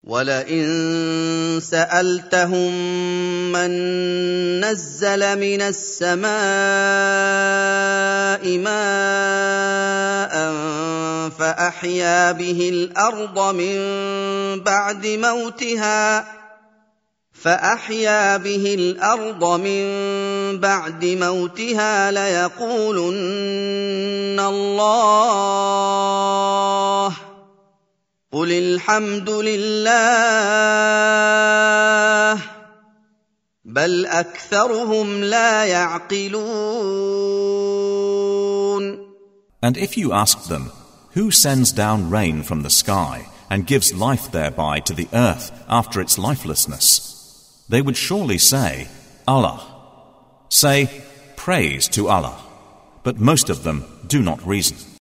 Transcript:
وَلَئِن سَأَلْتَهُم مَّن نَّزَّلَ مِنَ السَّمَاءِ مَاءً فَأَحْيَا بِهِ الْأَرْضَ مِن بَعْدِ مَوْتِهَا لَيَقُولُنَّ اللَّهُ ۚ قُلِ الْحَمْدُ لِلَّهِ ۚ بَلْ أَكْثَرُهُمْ لَا يَعْقِلُونَ. And if you ask them, who sends down rain from the sky and gives life thereby to the earth after its lifelessness, they would surely say, Allah. Say, praise to Allah. But most of them do not reason.